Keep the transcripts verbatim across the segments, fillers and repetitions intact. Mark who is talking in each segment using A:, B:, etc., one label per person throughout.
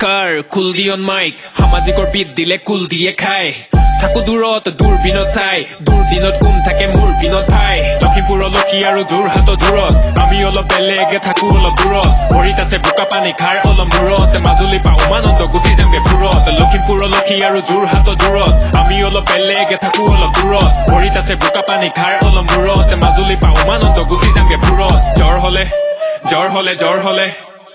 A: কাৰ কুলদিয়ন Mike সামাজিকৰ beet দিলে কুল দিয়ে খায় থাকো দূৰত দূৰবীনত চাই দূৰদিনত কোন থাকে মোৰ বিনত ভাই লখিমপুৰ লখি আৰু যোৰহাট দূৰত আমি অলপ বেলেগে থাকো অলপ দূৰত ভৰিত আছে বোকা পানী খাৰ অলপ মূৰত মাজুলী পা উমানন্দ গুচি যামগে ফুৰত লখিমপুৰ লখি আৰু যোৰহাট দূৰত আমি অলপ বেলেগে থাকো অলপ দূৰত ভৰিত আছে বোকা পানী খাৰ অলপ মূৰত মাজুলী পা উমানন্দ গুচি যামগে ফুৰত জ্বৰ হলে জ্বৰ হলে জ্বৰ হলে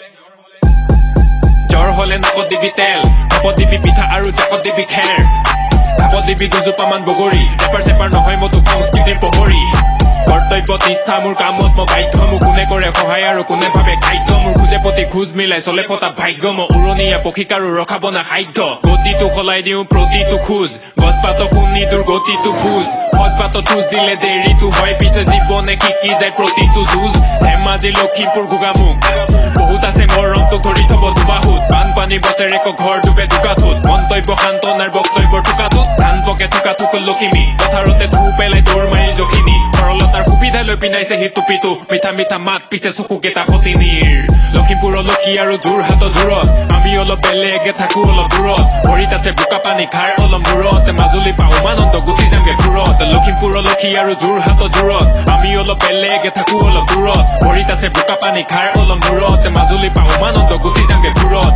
A: জ্বৰ হলে নাকত দিবি তেল কাপত দিবি পিঠা আৰু জাকত দিবি খেৰ কাপত দিবি দুজোপামান বগৰী ৰেপাৰ চেপাৰ নহয় মতো সংস্কৃতিৰ পহৰী কৰ্তব্য নিষ্ঠা মোৰ কামত মই বাধ্য মোক কোনে কৰে সহায় আৰু কোনে ভাবে খাদ্য মোৰ খোজে প্ৰতি খোজ মিলাই চলে ফটা ভাগ্য মই উৰণীয়া পক্ষীক আৰু ৰখাব না সাধ্য গতিটো সলাই দিওঁ প্ৰতিটো খোজ গছপাত শুনি তোৰ গতিটো বুজ সজপাত খোজ দিলে দেৰিটো হয় পিছে জীৱনে শিকি যায় প্ৰতিটো যুঁজ ধেমাজি লখিমপুৰ গোগামুখ বহুত আছে মোৰ ৰংটোক ধৰি থব দুবাহুত বানপানী বছৰেক ঘৰ ডুবে দোকাটোত মন্তব্য সান্তনাৰ বক্তব্যৰ টোকাটোত ধান পকে থকা থুক লখিমী পথাৰতে ধু পেলাই দৌৰ মাৰি জখিনী সৰলতাৰ সুবিধা লৈ পিনাইছে সিটোপিটো মিঠা মিঠা মাত পিছে চকুকেইটা সতিনীৰ লখিমপুৰ লখি আৰু যোৰহাট দূৰত আমি অলপ বেলেগে থাকো অলপ দূৰত ভৰিত আছে বোকা পানী খাৰ অলপ মূৰত মাজুলী পা উমানন্দ গুচি যামগে ফুৰত লখিমপুৰ লখি আৰু যোৰহাট দূৰত আমি অলপ বেলেগে থাকো অলপ দূৰত ভৰিত আছে বোকা পানী খাৰ অলপ মূৰত মাজুলী পা উমানন্দ গুচি যামগে ফুৰত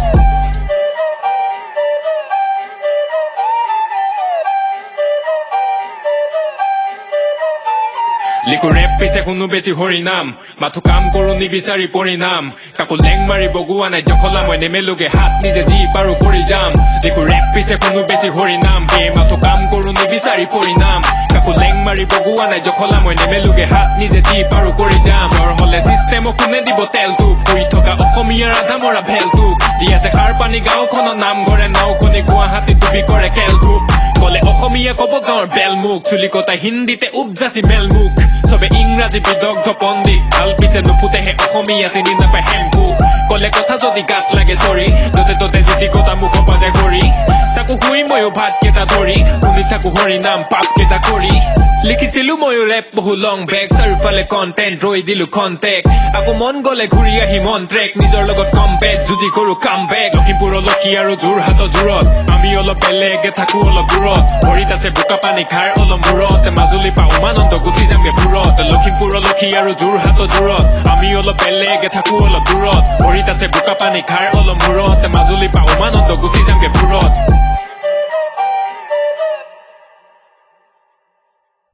A: লিখো ৰেপ পিছে শুনো বেছি হৰিনাম মাথো কাম কৰো নিবিচাৰি পৰিণাম কাকো লেং মাৰি বগোৱা নাই জখলা মই নেমেলোগে হাত নিজে যি পাৰো কৰি যাম লিখো ৰেপ পিছে শুনো বেছি হৰিনাম সেই মাথো কাম কৰো নিবিচাৰি পৰিণাম কাকো লেং মাৰি বগোৱা নাই জখলা মই নেমেলোগে হাত নিজে যি পাৰো কৰি যাম জ্বৰ হলে চিষ্টেমক কোনে দিব তেলটো শুই থকা অসমীয়াৰ আধা মৰা ভেলটো দি আছে সাৰ পানী গাঁওখনৰ নামঘৰে নাওখনি গুৱাহাটীত ডুবি কৰে কেলটো কলে অসমীয়া কব গাঁৱৰ বেলমুখ চুলি কটাই হিন্দীতে উপজাচি মেলমুখ চবে ইংৰাজী বিদগ্ধ পণ্ডিত ভাল পিছে নুফুটেহে অসমীয়া চিনি নাপায় হেম্পু কলে কথা যদি গাত লাগে চৰি যতে ততে যদি কথা মুখ পাজে কৰি তাকো শুই ময়ো ভাত কেইটা ধৰি শুনি থাকো হৰি নাম পাপ কেইটা কৰি লিখিছিলো ময়ো ৰেপ বহু লং বেগ চাৰিওফালে কণ্টেণ্ট ৰৈ দিলো কণ্টেক্ট আকৌ মন গলে ঘূৰি আহি মন ট্ৰেক নিজৰ লগত কম্পেট যুজি কৰো কাম বেক লখিমপুৰ লখি আৰু যোৰহাট দূৰত আমি অলপ বেলেগে থাকো অলপ দূৰত ভৰিত আছে বোকা পানী খাৰ অলপ মূৰত মাজুলী পা উমানন্দ গুচি যামগে ফুৰত লখিমপুৰ লখি আৰু যোৰহাট দূৰত আমি অলপ বেলেগে থাকো অলপ দূৰত ভৰিত আছে বোকা পানী খাৰ অলপ মূৰত মাজুলী পা উমানন্দ গুচি যামগে ফুৰত